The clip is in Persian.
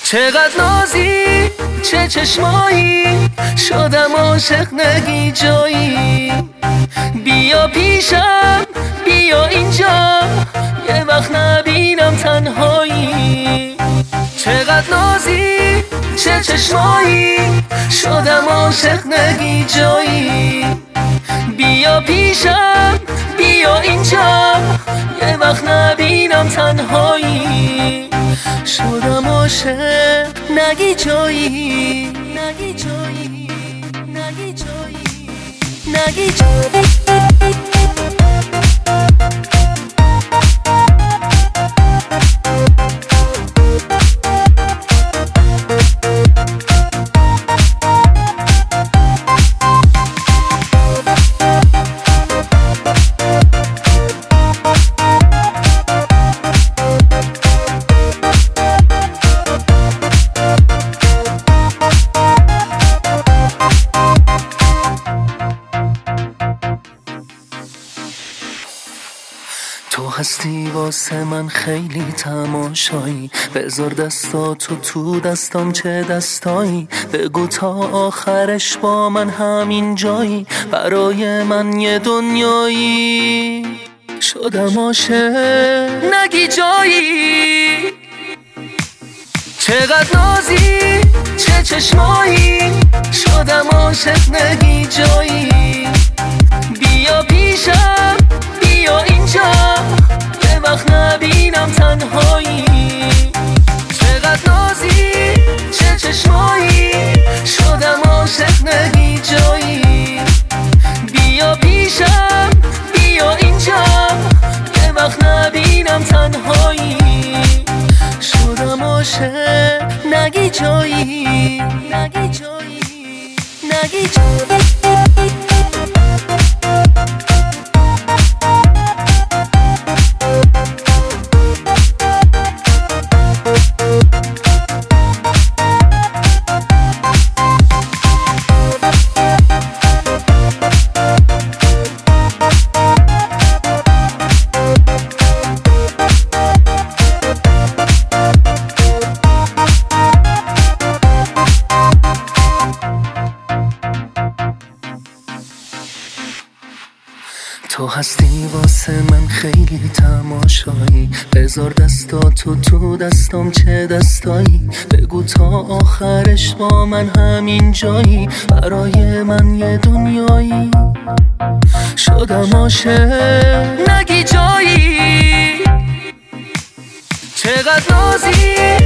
چقدر نازی، چه چشمایی، شدم عاشق نگی جایی. بیا پیشم، بیا اینجا، یه وقت نبینم تنهایی. چقدر نازی، چه چشمایی، شدم عاشق نگی جایی. بیا پیشم، بیا اینجا، یه وقت نبینم تنهایی. شدم عاشق نگی جایی، نگی جایی، نگی جایی، نگی جایی. تو هستی واسه من خیلی تماشایی، بذار دستاتو تو دستام چه دستایی. بگو تا آخرش با من همین جایی، برای من یه دنیایی. شدم عاشق نگی جایی. چقدر نازی، چه چشمایی، شدم عاشق نگی جایی. بیا پیشم، بیا اینجا، یه وقت نبینم تنهایی. چقدر نازی، چه چشمایی، شدم عاشق نگی جایی. بیا پیشم، بیا اینجا، یه وقت نبینم تنهایی. شدم عاشق نگی جایی، نگی جایی، نگی جایی. تو هستی واسه من خیلی تماشایی، بذار دستاتو تو دستام چه دستایی. بگو تا آخرش با من همین جایی، برای من یه دنیایی. شدم عاشق نگی جایی. چقدر نازی،